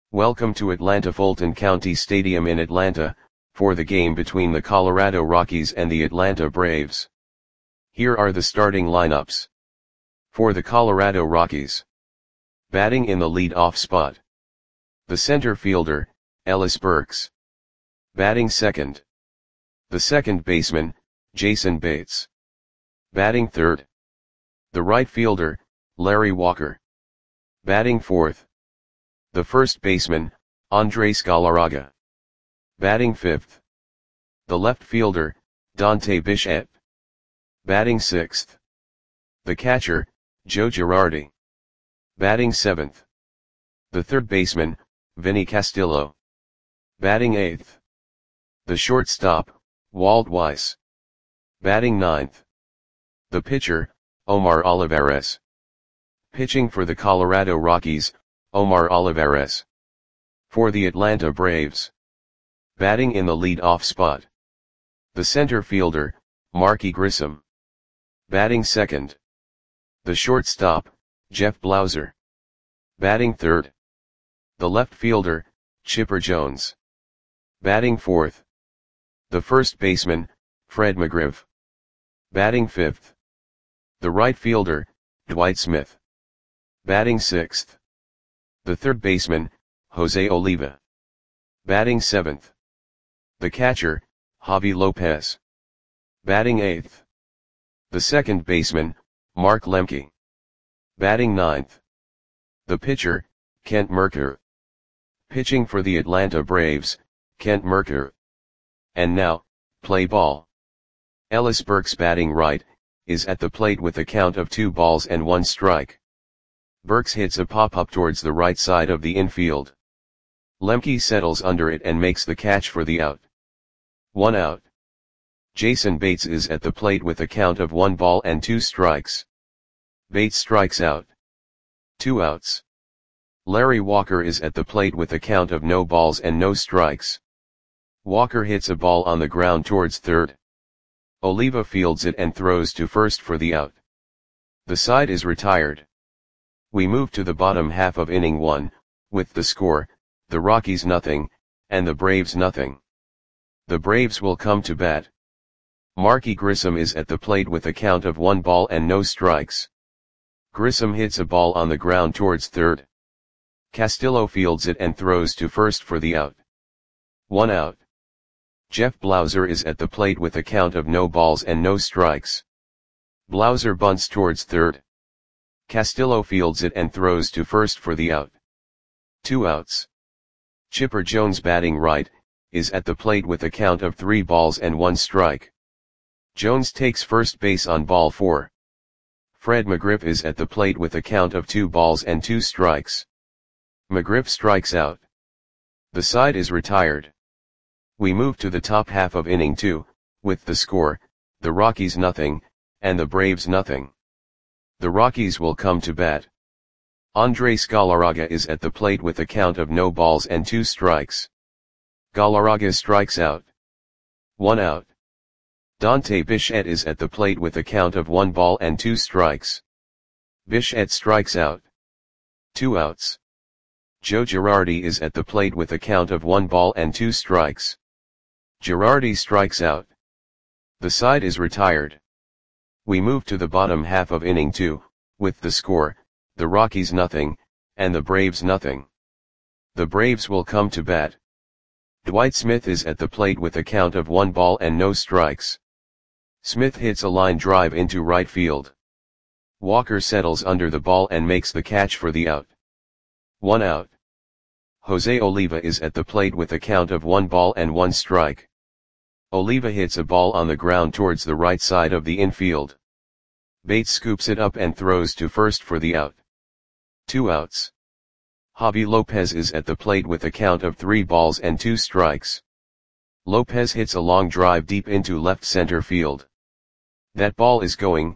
Welcome to Atlanta Fulton County Stadium in Atlanta, for the game between the Colorado Rockies and the Atlanta Braves. Here are the starting lineups. For the Colorado Rockies. Batting in the lead-off spot. The center fielder, Ellis Burks. Batting second. The second baseman, Jason Bates. Batting third. The right fielder, Larry Walker. Batting fourth. The first baseman, Andres Galarraga. Batting fifth. The left fielder, Dante Bichette. Batting sixth. The catcher, Joe Girardi. Batting seventh. The third baseman, Vinny Castillo. Batting eighth. The shortstop, Walt Weiss. Batting ninth. The pitcher, Omar Olivares. Pitching for the Colorado Rockies, Omar Olivares. For the Atlanta Braves. Batting in the lead-off spot. The center fielder, Marky Grissom. Batting second. The shortstop, Jeff Blauser. Batting third. The left fielder, Chipper Jones. Batting fourth. The first baseman, Fred McGriff. Batting fifth. The right fielder, Dwight Smith. Batting sixth. The third baseman, Jose Oliva. Batting seventh. The catcher, Javi Lopez. Batting eighth. The second baseman, Mark Lemke. Batting ninth. The pitcher, Kent Mercker. Pitching for the Atlanta Braves, Kent Mercker. And now, play ball. Ellis Burks batting right, is at the plate with a count of 2 balls and 1 strike. Burks hits a pop-up towards the right side of the infield. Lemke settles under it and makes the catch for the out. 1 out. Jason Bates is at the plate with a count of 1 ball and 2 strikes. Bates strikes out. 2 outs. Larry Walker is at the plate with a count of no balls and no strikes. Walker hits a ball on the ground towards third. Oliva fields it and throws to first for the out. The side is retired. We move to the bottom half of inning 1, with the score, the Rockies nothing, and the Braves nothing. The Braves will come to bat. Marky Grissom is at the plate with a count of 1 ball and no strikes. Grissom hits a ball on the ground towards third. Castillo fields it and throws to first for the out. 1 out. Jeff Blauser is at the plate with a count of no balls and no strikes. Blauser bunts towards third. Castillo fields it and throws to first for the out. 2 outs. Chipper Jones batting right, is at the plate with a count of 3 balls and 1 strike. Jones takes first base on ball 4. Fred McGriff is at the plate with a count of 2 balls and 2 strikes. McGriff strikes out. The side is retired. We move to the top half of inning 2, with the score, the Rockies nothing, and the Braves nothing. The Rockies will come to bat. Andres Galarraga is at the plate with a count of no balls and 2 strikes. Galarraga strikes out. 1 out. Dante Bichette is at the plate with a count of 1 ball and 2 strikes. Bichette strikes out. 2 outs. Joe Girardi is at the plate with a count of 1 ball and 2 strikes. Girardi strikes out. The side is retired. We move to the bottom half of inning 2, with the score, the Rockies nothing, and the Braves nothing. The Braves will come to bat. Dwight Smith is at the plate with a count of 1 ball and no strikes. Smith hits a line drive into right field. Walker settles under the ball and makes the catch for the out. 1 out. Jose Oliva is at the plate with a count of 1 ball and 1 strike. Oliva hits a ball on the ground towards the right side of the infield. Bates scoops it up and throws to first for the out. 2 outs. Javi Lopez is at the plate with a count of 3 balls and 2 strikes. Lopez hits a long drive deep into left center field. That ball is gone.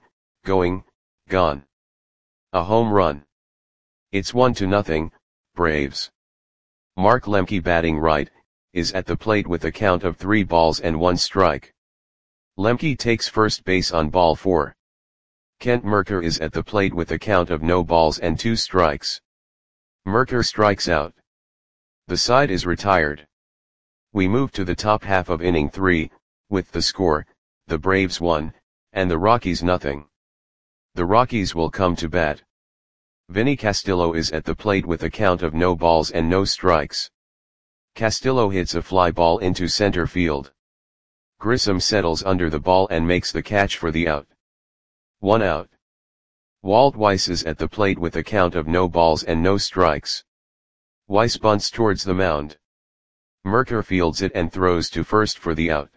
A home run. It's 1-0, Braves. Mark Lemke batting right, is at the plate with a count of 3 balls and 1 strike. Lemke takes first base on ball 4. Kent Mercker is at the plate with a count of no balls and 2 strikes. Mercker strikes out. The side is retired. We move to the top half of inning 3, with the score, the Braves 1, and the Rockies nothing. The Rockies will come to bat. Vinny Castillo is at the plate with a count of no balls and no strikes. Castillo hits a fly ball into center field. Grissom settles under the ball and makes the catch for the out. 1 out. Walt Weiss is at the plate with a count of no balls and no strikes. Weiss bunts towards the mound. Merker fields it and throws to first for the out.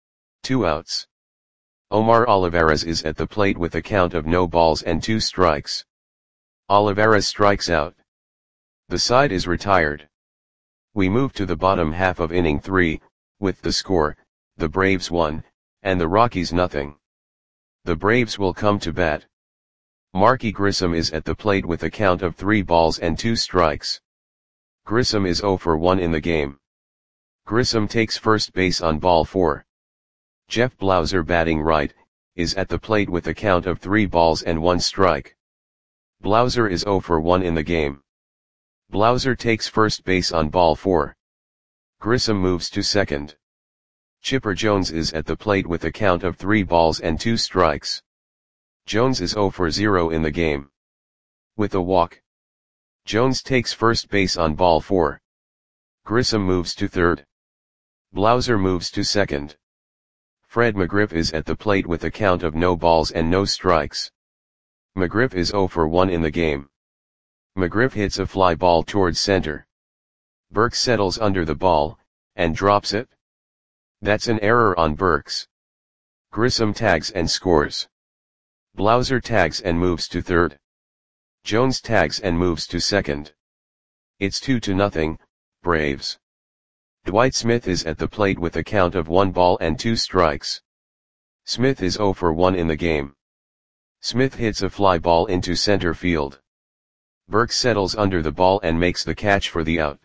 2 outs. Omar Olivares is at the plate with a count of no balls and 2 strikes. Olivares strikes out. The side is retired. We move to the bottom half of inning 3, with the score, the Braves 1, and the Rockies nothing. The Braves will come to bat. Marky Grissom is at the plate with a count of 3 balls and 2 strikes. Grissom is 0 for 1 in the game. Grissom takes first base on ball 4. Jeff Blauser, batting right, is at the plate with a count of 3 balls and 1 strike. Blauser is 0 for 1 in the game. Blauser takes first base on ball 4. Grissom moves to second. Chipper Jones is at the plate with a count of 3 balls and 2 strikes. Jones is 0 for 0 in the game. With a walk, Jones takes first base on ball 4. Grissom moves to third. Blauser moves to second. Fred McGriff is at the plate with a count of no balls and no strikes. McGriff is 0 for 1 in the game. McGriff hits a fly ball towards center. Burks settles under the ball, and drops it. That's an error on Burks. Grissom tags and scores. Blauser tags and moves to third. Jones tags and moves to second. It's 2-0, Braves. Dwight Smith is at the plate with a count of 1 ball and 2 strikes. Smith is 0 for 1 in the game. Smith hits a fly ball into center field. Burks settles under the ball and makes the catch for the out.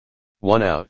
1 out.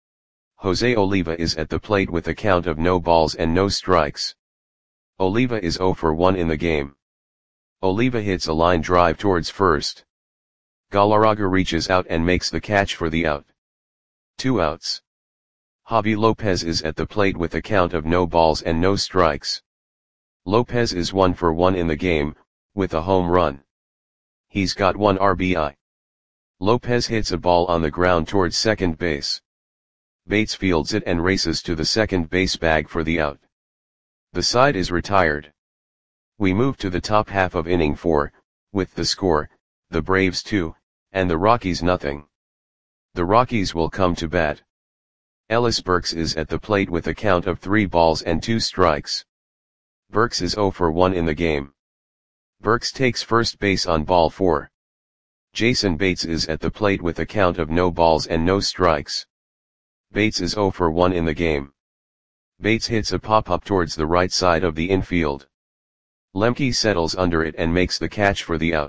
Jose Oliva is at the plate with a count of no balls and no strikes. Oliva is 0 for 1 in the game. Oliva hits a line drive towards first. Galarraga reaches out and makes the catch for the out. 2 outs. Javi Lopez is at the plate with a count of no balls and no strikes. Lopez is 1 for 1 in the game, with a home run. He's got 1 RBI. Lopez hits a ball on the ground towards second base. Bates fields it and races to the second base bag for the out. The side is retired. We move to the top half of inning 4, with the score, the Braves 2, and the Rockies nothing. The Rockies will come to bat. Ellis Burks is at the plate with a count of 3 balls and 2 strikes. Burks is 0 for 1 in the game. Burks takes first base on ball 4. Jason Bates is at the plate with a count of no balls and no strikes. Bates is 0 for 1 in the game. Bates hits a pop-up towards the right side of the infield. Lemke settles under it and makes the catch for the out.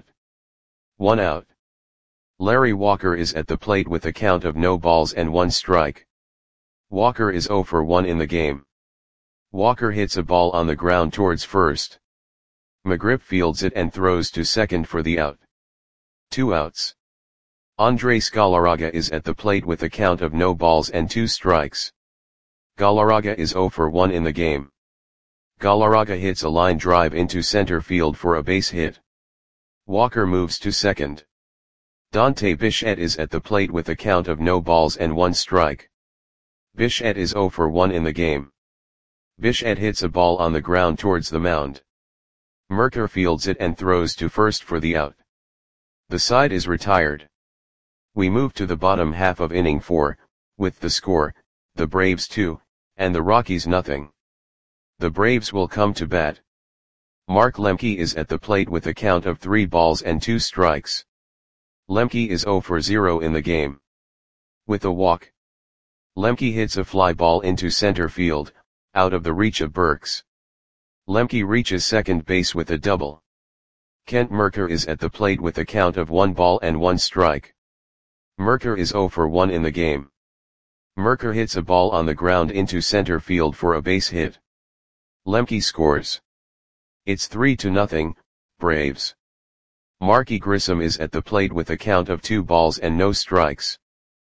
1 out. Larry Walker is at the plate with a count of no balls and 1 strike. Walker is 0 for 1 in the game. Walker hits a ball on the ground towards first. McGriff fields it and throws to second for the out. 2 outs. Andres Galarraga is at the plate with a count of no balls and 2 strikes. Galarraga is 0 for 1 in the game. Galarraga hits a line drive into center field for a base hit. Walker moves to second. Dante Bichette is at the plate with a count of no balls and 1 strike. Bichette is 0 for 1 in the game. Bichette hits a ball on the ground towards the mound. Merker fields it and throws to first for the out. The side is retired. We move to the bottom half of inning 4, with the score, the Braves 2, and the Rockies nothing. The Braves will come to bat. Mark Lemke is at the plate with a count of 3 balls and 2 strikes. Lemke is 0 for 0 in the game. With a walk, Lemke hits a fly ball into center field, out of the reach of Burks. Lemke reaches second base with a double. Kent Merker is at the plate with a count of 1 ball and 1 strike. Merker is 0 for 1 in the game. Merker hits a ball on the ground into center field for a base hit. Lemke scores. It's 3-0, Braves. Marky Grissom is at the plate with a count of 2 balls and no strikes.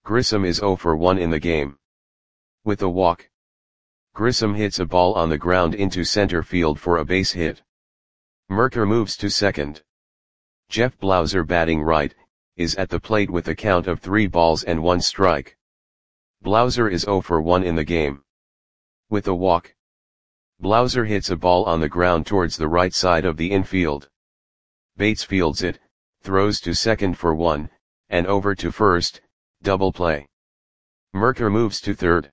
Grissom is 0 for 1 in the game. With a walk, Grissom hits a ball on the ground into center field for a base hit. Merker moves to second. Jeff Blauser, batting right, is at the plate with a count of 3 balls and 1 strike. Blauser is 0 for 1 in the game. With a walk, Blauser hits a ball on the ground towards the right side of the infield. Bates fields it, throws to second for 1, and over to first, double play. Merker moves to third.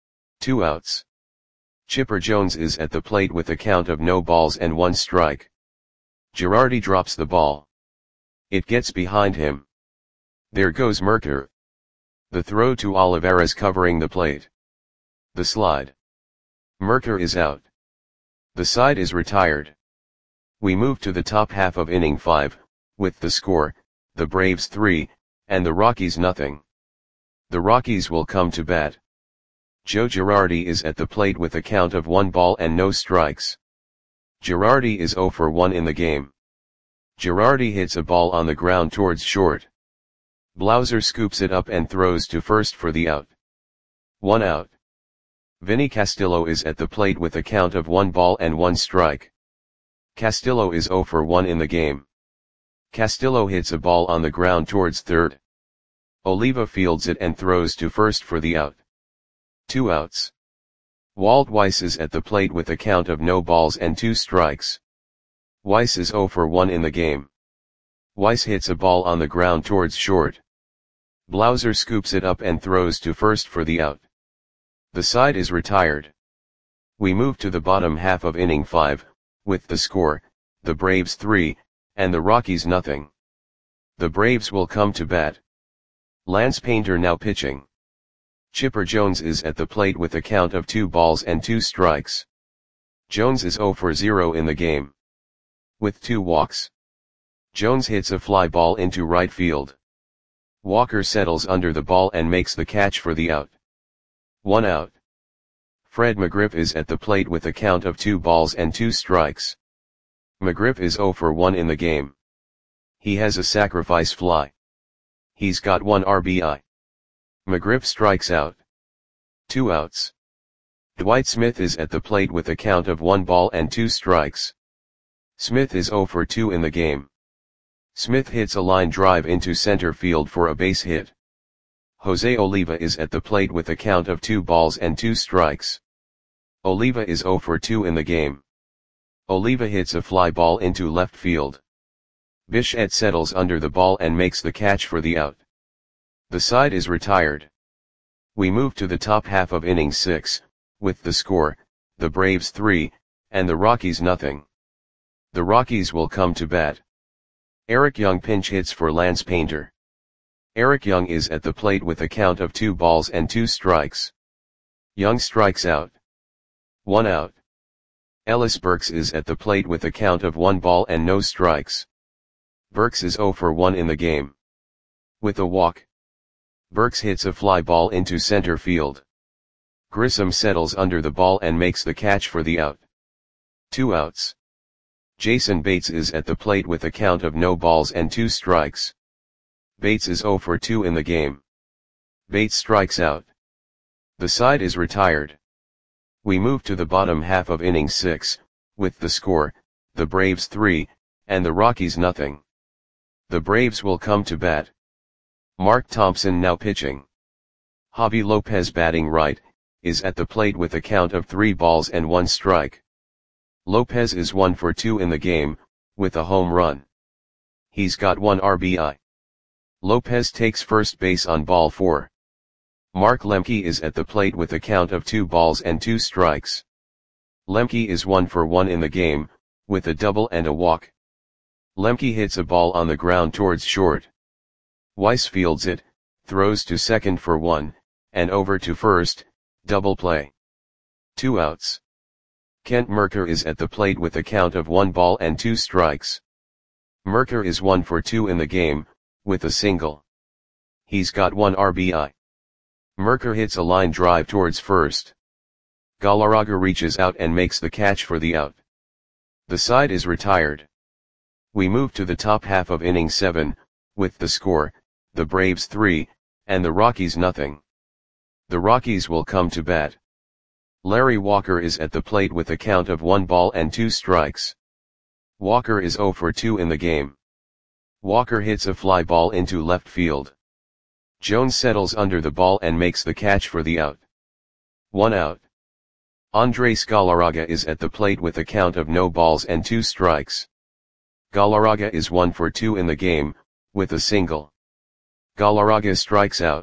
2 outs. Chipper Jones is at the plate with a count of no balls and 1 strike. Girardi drops the ball. It gets behind him. There goes Merker. The throw to Olivares covering the plate. The slide. Merker is out. The side is retired. We move to the top half of inning 5, with the score, the Braves 3, and the Rockies nothing. The Rockies will come to bat. Joe Girardi is at the plate with a count of 1 ball and no strikes. Girardi is 0 for 1 in the game. Girardi hits a ball on the ground towards short. Blauser scoops it up and throws to first for the out. 1 out. Vinny Castillo is at the plate with a count of 1 ball and 1 strike. Castillo is 0 for 1 in the game. Castillo hits a ball on the ground towards third. Oliva fields it and throws to first for the out. 2 outs. Walt Weiss is at the plate with a count of no balls and 2 strikes. Weiss is 0 for 1 in the game. Weiss hits a ball on the ground towards short. Blauser scoops it up and throws to first for the out. The side is retired. We move to the bottom half of inning 5, with the score, the Braves 3, and the Rockies nothing. The Braves will come to bat. Lance Painter now pitching. Chipper Jones is at the plate with a count of 2 balls and 2 strikes. Jones is 0 for 0 in the game. With 2 walks. Jones hits a fly ball into right field. Walker settles under the ball and makes the catch for the out. 1 out. Fred McGriff is at the plate with a count of 2 balls and 2 strikes. McGriff is 0 for 1 in the game. He has a sacrifice fly. He's got 1 RBI. McGriff strikes out. 2 outs. Dwight Smith is at the plate with a count of 1 ball and 2 strikes. Smith is 0 for 2 in the game. Smith hits a line drive into center field for a base hit. Jose Oliva is at the plate with a count of 2 balls and 2 strikes. Oliva is 0 for 2 in the game. Oliva hits a fly ball into left field. Bichette settles under the ball and makes the catch for the out. The side is retired. We move to the top half of inning 6, with the score, the Braves 3, and the Rockies nothing. The Rockies will come to bat. Eric Young pinch hits for Lance Painter. Eric Young is at the plate with a count of 2 balls and 2 strikes. Young strikes out. 1 out. Ellis Burks is at the plate with a count of 1 ball and no strikes. Burks is 0 for 1 in the game. With a walk, Burks hits a fly ball into center field. Grissom settles under the ball and makes the catch for the out. 2 outs. Jason Bates is at the plate with a count of no balls and 2 strikes. Bates is 0 for 2 in the game. Bates strikes out. The side is retired. We move to the bottom half of inning 6, with the score, the Braves 3, and the Rockies nothing. The Braves will come to bat. Mark Thompson now pitching. Javi Lopez, batting right, is at the plate with a count of 3 balls and 1 strike. Lopez is 1 for 2 in the game, with a home run. He's got 1 RBI. Lopez takes first base on ball 4. Mark Lemke is at the plate with a count of 2 balls and 2 strikes. Lemke is 1 for 1 in the game, with a double and a walk. Lemke hits a ball on the ground towards short. Weiss fields it, throws to second for 1, and over to first, double play. 2 outs. Kent Merker is at the plate with a count of 1 ball and 2 strikes. Merker is 1 for 2 in the game, with a single. He's got 1 RBI. Merker hits a line drive towards first. Galarraga reaches out and makes the catch for the out. The side is retired. We move to the top half of inning 7, with the score, the Braves 3, and the Rockies nothing. The Rockies will come to bat. Larry Walker is at the plate with a count of 1 ball and 2 strikes. Walker is 0 for 2 in the game. Walker hits a fly ball into left field. Jones settles under the ball and makes the catch for the out. 1 out. Andres Galarraga is at the plate with a count of no balls and 2 strikes. Galarraga is 1 for 2 in the game, with a single. Galarraga strikes out.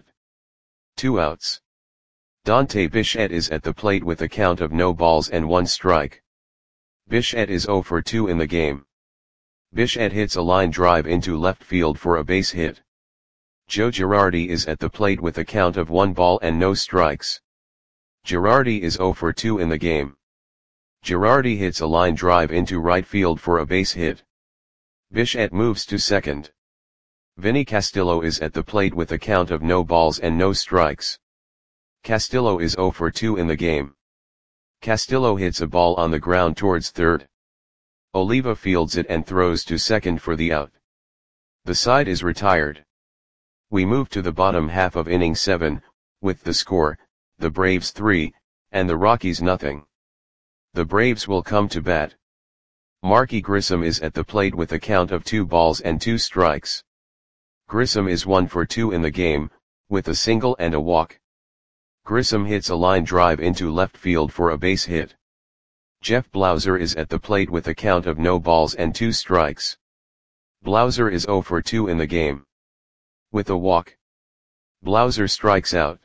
2 outs. Dante Bichette is at the plate with a count of no balls and 1 strike. Bichette is 0 for 2 in the game. Bichette hits a line drive into left field for a base hit. Joe Girardi is at the plate with a count of 1 ball and no strikes. Girardi is 0 for 2 in the game. Girardi hits a line drive into right field for a base hit. Bichette moves to second. Vinny Castillo is at the plate with a count of no balls and no strikes. Castillo is 0 for 2 in the game. Castillo hits a ball on the ground towards third. Oliva fields it and throws to second for the out. The side is retired. We move to the bottom half of inning 7, with the score, the Braves 3, and the Rockies nothing. The Braves will come to bat. Marky Grissom is at the plate with a count of 2 balls and 2 strikes. Grissom is 1 for 2 in the game, with a single and a walk. Grissom hits a line drive into left field for a base hit. Jeff Blauser is at the plate with a count of no balls and 2 strikes. Blauser is 0 for 2 in the game. With a walk. Blauser strikes out.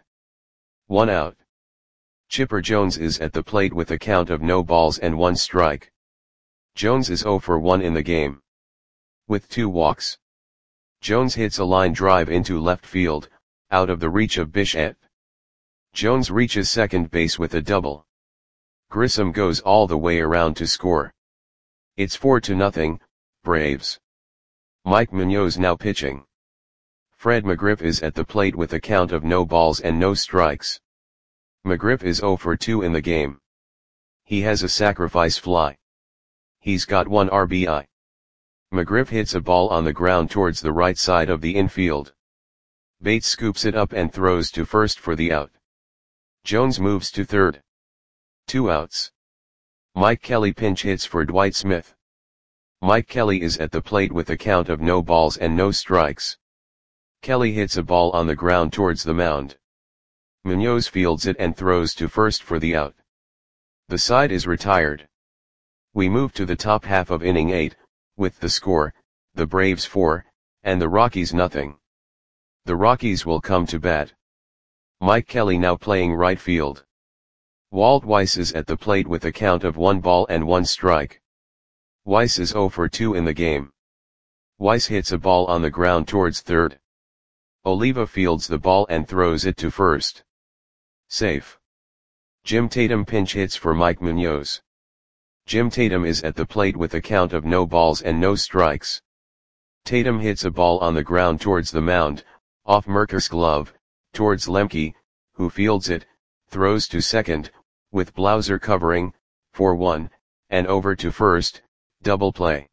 1 out. Chipper Jones is at the plate with a count of no balls and 1 strike. Jones is 0 for 1 in the game. With 2 walks. Jones hits a line drive into left field, out of the reach of Bichette. Jones reaches second base with a double. Grissom goes all the way around to score. It's 4-0, Braves. Mike Munoz now pitching. Fred McGriff is at the plate with a count of no balls and no strikes. McGriff is 0 for 2 in the game. He has a sacrifice fly. He's got 1 RBI. McGriff hits a ball on the ground towards the right side of the infield. Bates scoops it up and throws to first for the out. Jones moves to third. 2 outs. Mike Kelly pinch hits for Dwight Smith. Mike Kelly is at the plate with a count of no balls and no strikes. Kelly hits a ball on the ground towards the mound. Munoz fields it and throws to first for the out. The side is retired. We move to the top half of inning 8, with the score, the Braves 4, and the Rockies nothing. The Rockies will come to bat. Mike Kelly now playing right field. Walt Weiss is at the plate with a count of 1 ball and 1 strike. Weiss is 0 for 2 in the game. Weiss hits a ball on the ground towards third. Oliva fields the ball and throws it to first. Safe. Jim Tatum pinch hits for Mike Munoz. Jim Tatum is at the plate with a count of no balls and no strikes. Tatum hits a ball on the ground towards the mound, off Merker's glove, towards Lemke, who fields it, throws to second, with Blauser covering, 4-1, and over to first, double play.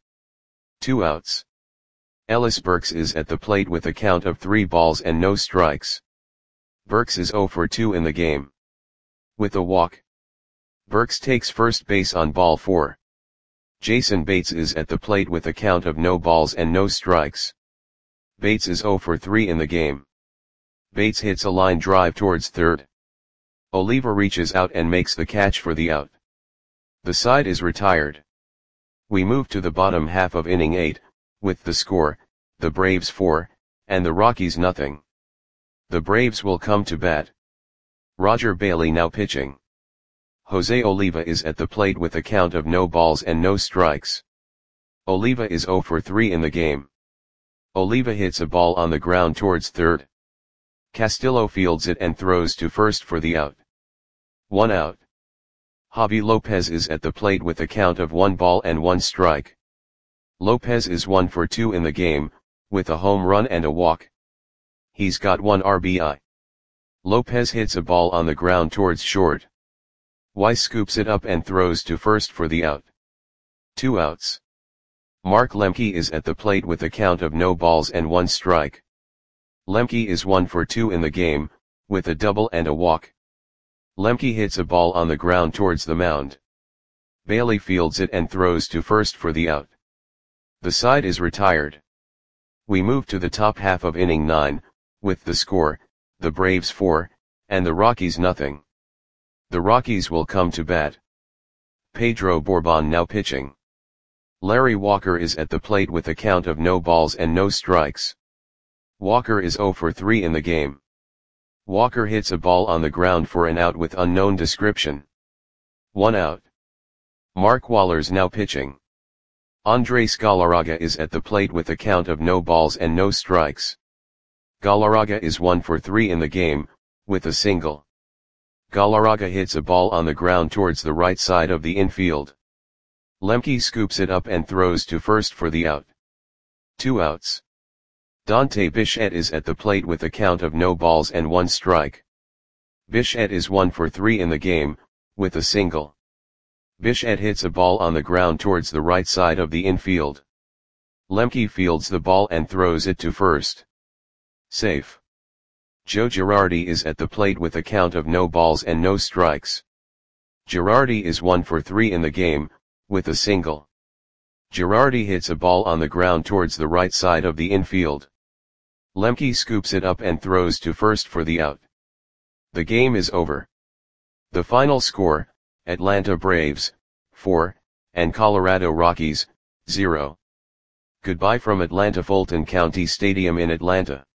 2 outs. Ellis Burks is at the plate with a count of 3 balls and no strikes. Burks is 0 for 2 in the game. With a walk. Burks takes first base on ball 4. Jason Bates is at the plate with a count of no balls and no strikes. Bates is 0 for 3 in the game. Bates hits a line drive towards third. Oliva reaches out and makes the catch for the out. The side is retired. We move to the bottom half of inning 8, with the score, the Braves 4, and the Rockies nothing. The Braves will come to bat. Roger Bailey now pitching. Jose Oliva is at the plate with a count of no balls and no strikes. Oliva is 0 for 3 in the game. Oliva hits a ball on the ground towards third. Castillo fields it and throws to first for the out. 1 out. Javi Lopez is at the plate with a count of 1 ball and 1 strike. Lopez is 1 for 2 in the game, with a home run and a walk. He's got 1 RBI. Lopez hits a ball on the ground towards short. Weiss scoops it up and throws to first for the out. 2 outs. Mark Lemke is at the plate with a count of no balls and 1 strike. Lemke is 1 for 2 in the game, with a double and a walk. Lemke hits a ball on the ground towards the mound. Bailey fields it and throws to first for the out. The side is retired. We move to the top half of inning 9, with the score, the Braves 4, and the Rockies nothing. The Rockies will come to bat. Pedro Borbon now pitching. Larry Walker is at the plate with a count of no balls and no strikes. Walker is 0 for 3 in the game. Walker hits a ball on the ground for an out with unknown description. 1 out. Mark Wohlers now pitching. Andres Galarraga is at the plate with a count of no balls and no strikes. Galarraga is 1 for 3 in the game, with a single. Galarraga hits a ball on the ground towards the right side of the infield. Lemke scoops it up and throws to first for the out. 2 outs. Dante Bichette is at the plate with a count of no balls and 1 strike. Bichette is 1 for 3 in the game, with a single. Bichette hits a ball on the ground towards the right side of the infield. Lemke fields the ball and throws it to first. Safe. Joe Girardi is at the plate with a count of no balls and no strikes. Girardi is 1 for 3 in the game, with a single. Girardi hits a ball on the ground towards the right side of the infield. Lemke scoops it up and throws to first for the out. The game is over. The final score, Atlanta Braves, 4, and Colorado Rockies, 0. Goodbye from Atlanta Fulton County Stadium in Atlanta.